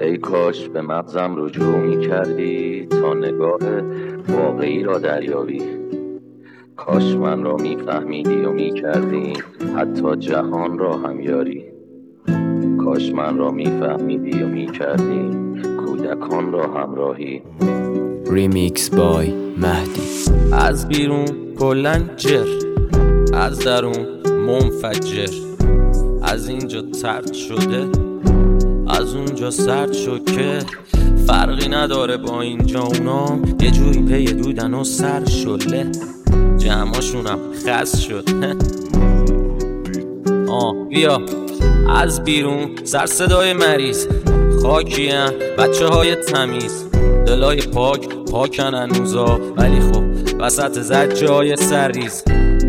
ای کاش به مغزم رجوع می کردی تا نگاه واقعی را دریابی. کاش من را می فهمیدی و می کردی حتی جهان را هم یاری. کاش من را می فهمیدی و می کردی کودکان را همراهی. ریمیکس بای مهدی. از بیرون کلن جر، از درون منفجر. از اینجا ترد شده، از اونجا سرد شد که فرقی نداره با اینجا اونام یه جوری پی دودن و سر شله جمعاشونم خس شد. بیا از بیرون سر صدای مریض خاکیم بچه های تمیز دلای پاکن هنوزا، ولی خب وسط زجای سرریز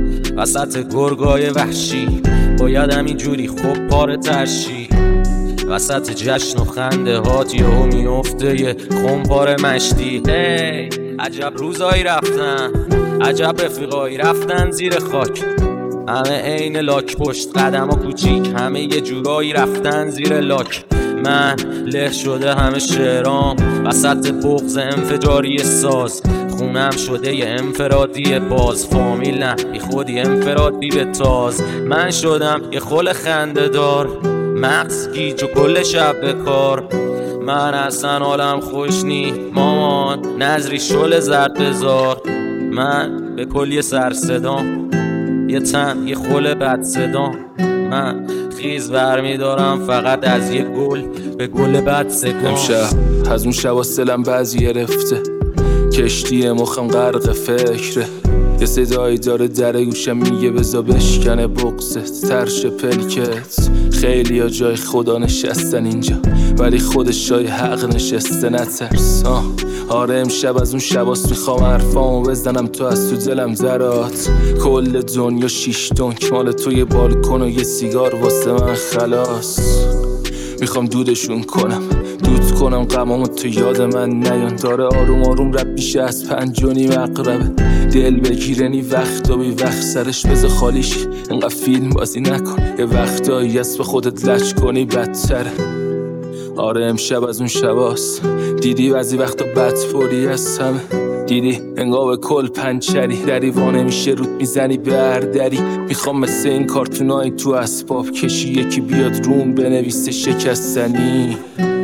وسط گرگای وحشی باید همین جوری خب پاره ترشی. وسط جشن و خنده هات یهو میفته یه خمپاره مشتی. هی عجب روزایی رفتن، عجب رفیقایی رفتن زیر خاک. همه عین لاک پشت قدم ها کوچیک، همه یه جورایی رفتن زیر لاک. من له شده همه شعرام وسط بغض انفجاری ساز. خونم شده یه انفرادی باز، فامیل نه بی خودی انفرادی به تاز. من شدم یه خل خنده دار، مغز گیج و کل شب به کار. من اصلا حالم خوش نی مامان، نظری شل زرد بزار. من به کل یه سر صدام، یه تن یه خل بد صدام. من خیز برمی دارم فقط از یه گل به گل بد سگام. امشب از اون شبا سلم بعضی گرفته، کشتی مخم غرق فکره. یه صدایی داره در گوشم میگه بزا بشکنه بغضت ترش پلکت. خیلی ها جای خدا نشستن اینجا، ولی خودش جای حق نشسته. نترس آره امشب از اون شباست میخوام حرفامو بزنم تو از تو دلم ذرات. کل دنیا 6 دنک مال تو، یه بالکن و یه سیگار واسه من خلاص. میخوام دودشون کنم، دود کنم غمامو تو یاد من نیان. داره آروم آروم رب میشه از 5 و نیم عقربه. دل بگیرنی وقتا بی وقت سرش بذار خالیش، انقدر فیلم بازی نکن. یه وقتایی هست به خودت لج کنی بدتره. آره امشب از اون شباست، دیدی بعضی وقتا بدفوری هست همه. دیدی انگار به کل پنچری دریوانه میشه رود میزنی به هر دری. میخوام مثل این کارتونای تو اسباب کشی یکی بیاد روم بنویسه شکستنی.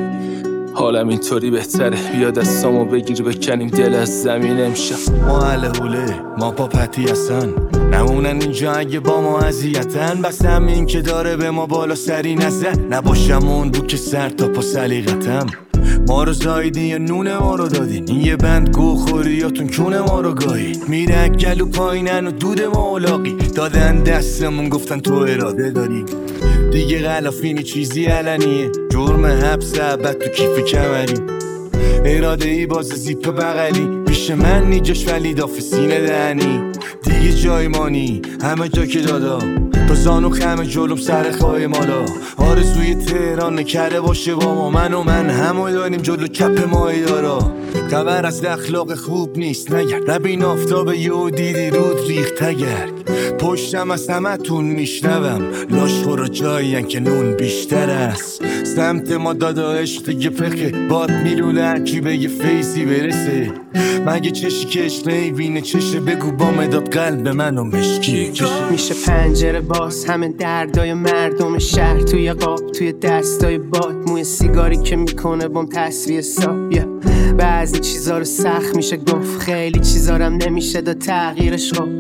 حالم اینطوری بهتره، بیا دستامو بگیر بکنیم دل از زمین امشب. ما اهل حوله ما پاپتی هستن، نمونن اینجا اگه با ما اذیتن. بس همین که داره به ما بالا سری نزن، نباشم اون بو که سر تا پا سلیقتم. ما رو زایدین یا نون ما رو دادین، این یه بند گو خوریاتون کون ما رو گاهید. میره گلو پایینن و دود ما اولاقی دادن دستمون گفتن تو اراده داری. دیگه غلافینی چیزی علنیه، جرم حبس ابد تو کیف کمری. اراده ای باز زیپ بغلی پیش من نیجاش ولی داف سینه دهنی. دیگه جای مانی همه جا که دادا تو زانو خمه جلوم سر خواهی مالا. آرزوی تهران نکره باشه با ما، من همو داریم جلو کپ ماهی دارا. خبر از اخلاق خوب نیست نگرد، نبین آفتاب یهو دیدی رود ریخت گرد. پشتم از همه تون میشنوم لاش خورا جایین که نون بیشتر است. سمت ما دادا عشق دیگه پخه باد میلوله هرکی به یه فیسی برسه. مگه چشی که عشق نیبینه چشه بگو با مداد قلب منو مشکی میشه پنجره باز همه دردای مردم شهر توی قاب توی دستای باد. موی سیگاری که میکنه بام تصویه ساب. بعضی چیزا رو سخت میشه گفت، خیلی چیزا رو هم نمیشه دا تغییرش خب.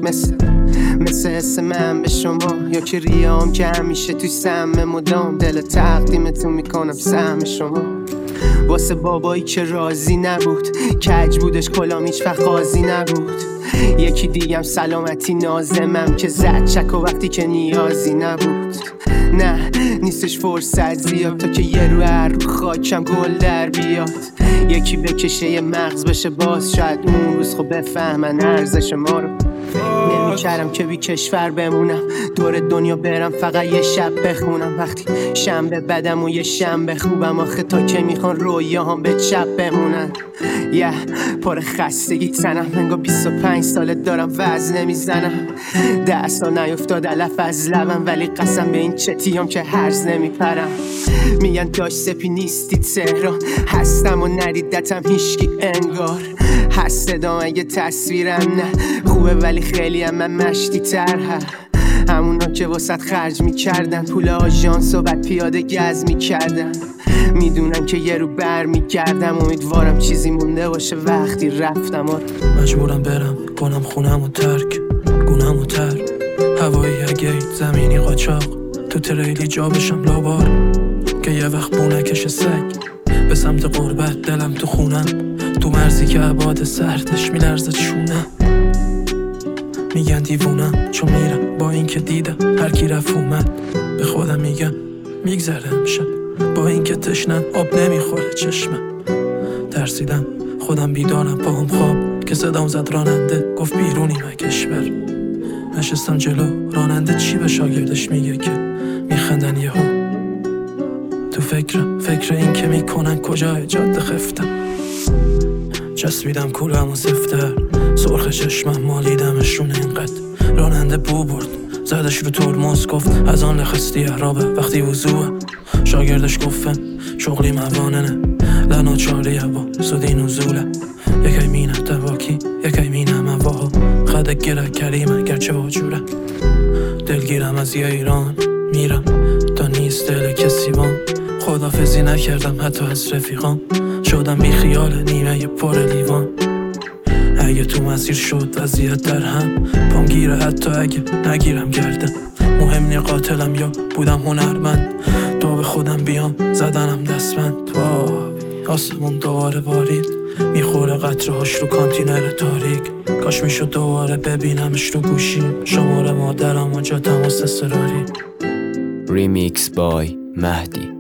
مثل حس من به شما، یا که ریام که همیشه توی سهم مدام. دل تقدیمتون میکنم سهم شما. واسه بابایی که راضی نبود، کج بودش کلام هیچ وقت قاضی نبود. یکی دیگم سلامتی نازمم که زد چک و وقتی که نیازی نبود. نه نیستش فرصت زیاد تا که یه رو هر رو خاکم گل در بیاد. یکی بکشه یه مغز بشه باز، شاید اون روز خب بفهمن ارزش ما رو. نمیکردم که بی کشور بمونم، دور دنیا برم فقط یه شب بخونم. وقتی شنبه بدم و یه شنبه خوبم، آخه تا که میخوان رویاهام به چپ بمونن. پر خستگی تنم، انگار 25 ساله دارم وزن نمیزنم. 10 سال نیفتاد علف از لبم، ولی قسم به این چتیام که هرز نمیپرم. میگن داشت سپی نیستی تهران، هستم و ندیدتم هیشکی انگار. هست صدام اگه تصویرم نه خوبه، ولی خیلی هم من مشتی تر. همونا که واسط خرج میکردن، پول آژانس و بعد پیاده گز میکردن. میدونن که یه رو بر میگردم، امیدوارم چیزی مونده باشه وقتی رفتم. مجبورم برم کنم خونم و ترک، گونم و تر، هوایی گیت، زمینی قاچاق، تو تریلی جا بشم لابار، که یه وقت بونکش سگ به سمت قربت. دلم تو خونم، تو مرزی که عباد سردش میلرزه چونم. میگن دیوونم چون میرم با این که دیدم هر کی رفت اومد. به خودم میگم میگذره امشب، با این که تشنم آب نمیخوره چشمم. ترسیدم خودم بیدارم پاهم خواب، که صدام زد راننده گفت بیرونی کشور. نشستم جلو راننده چی به شاگردش میگه که میخندن یهو. تو فکر این که میکنن کجای جاده خفتم. چسبیدم کولم و سفتر، سرخ چشمم مالیدمشون اینقدر. راننده بو برد زدش رو ترمز، گفت از آن لخستی احرابه وقتی وضوعه. شاگردش گفتن شغلی مواننه، لناچاری هوا سودی نزوله. یکی مینه تواکی یکی مینه مواها، خده گره کریمه گرچه واجوره. دلگیرم از یه ایران میرم تا نیست دل کسی بام. خدافزی نکردم حتی از رفیقام، شدم بی خیال نیمه پر لیوان. اگه تو مسیر شد وضعیت در هم، پام گیره حتی اگه نگیرم گردم. مهم نی قاتلم یا بودم هنرمند، تا به خودم بیام زدنم دستمند. وای آسمون دوباره بارید، میخوره قطرهاش رو کانتینر تاریک. کاش میشد دوباره ببینمش رو گوشیم، شماره مادرم و جا تماس اضطراری. ریمیکس بای مهدی.